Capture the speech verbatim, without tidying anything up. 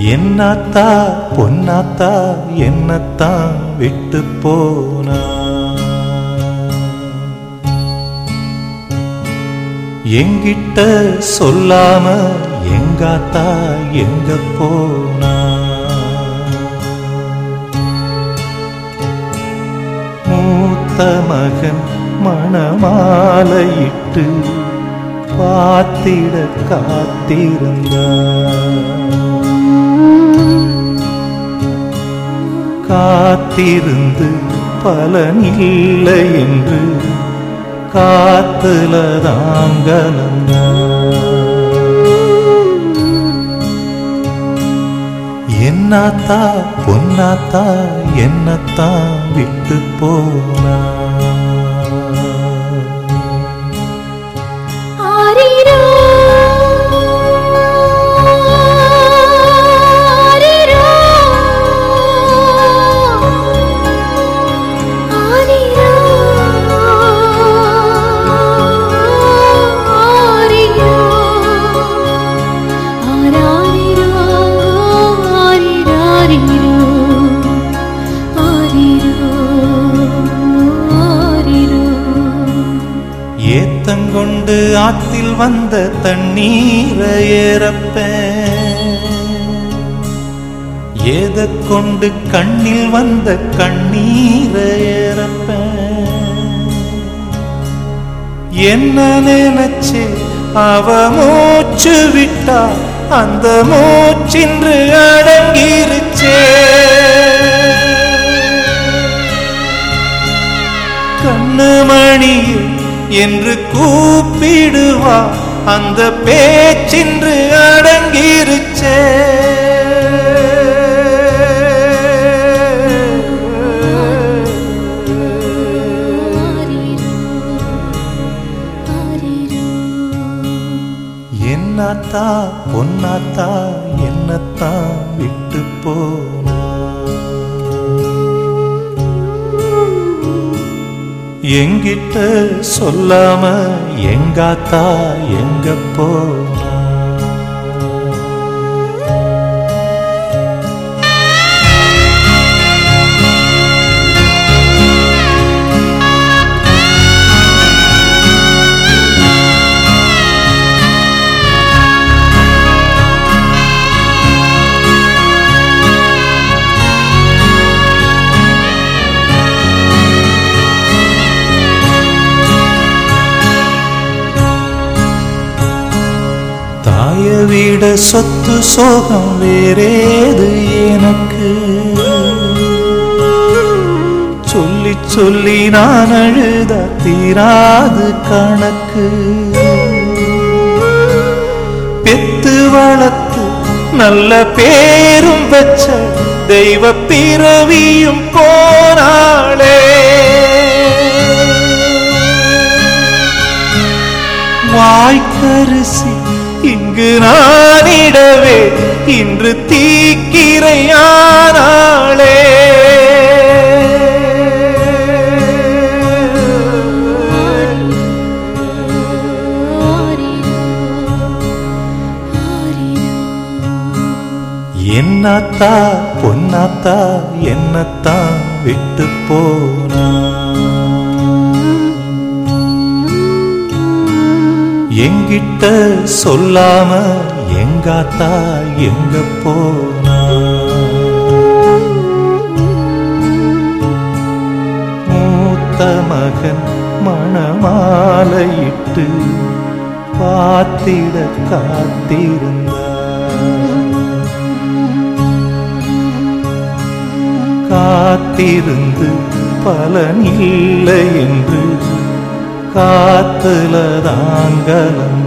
என்னத்தா பொன்னாத்தா என்னத்தான் விட்டு போனா, எங்கிட்ட சொல்லாம எங்காத்தா எங்க போனா, மூத்த மகன் மணமாலையிட்டு பார்த்திட காத்திருந்தார், காத்திருந்து பலனில்லை என்று காத்துல தாங்கலந்தார். என்னத்தா பொன்னாத்தா என்னத்தான் விட்டு போனா, ஏத்தங்கொண்டு ஆத்தில் வந்த தண்ணீரை ஏறப்பேன், ஏத கொண்டு கண்ணில் வந்த கண்ணீரை ஏறப்பேன், என்ன நினைச்சு அவ மூச்சு விட்டா அந்த மூச்சின்று அடங்கிருச்சே, கண்ணு மணியே என்று கூப்பிடுவா அந்த பேச்சின்று அடங்கிருச்சே, என்னத்தா பொன்னாத்தா என்னத்தான் விட்டு போனா, எங்கிட்ட சொல்லாம எங்காத்தா எங்க போனா, தாய விட சொத்து சோகம் வேறேது எனக்கு, சொல்லி சொல்லி நான் அழுத தீராது கணக்கு, பெத்து வளர்த்து நல்ல பேரும் வச்ச தெய்வ பிறவியும் போனாளே, வாய்க்கரிசி இங்கு நானிடவே இன்று தீக்கிரையானாளே, என்னத்தா பொன்னாத்தா என்னத்தான் விட்டு போனா, எங்கிட்ட சொல்லாம எங்காத்தா எங்க போனா, மூத்த மகன் மணமாலையிட்டு பார்த்திட காத்திருந்தார், காத்திருந்து பலனில்லை என்று காத்துல தாங்கலம்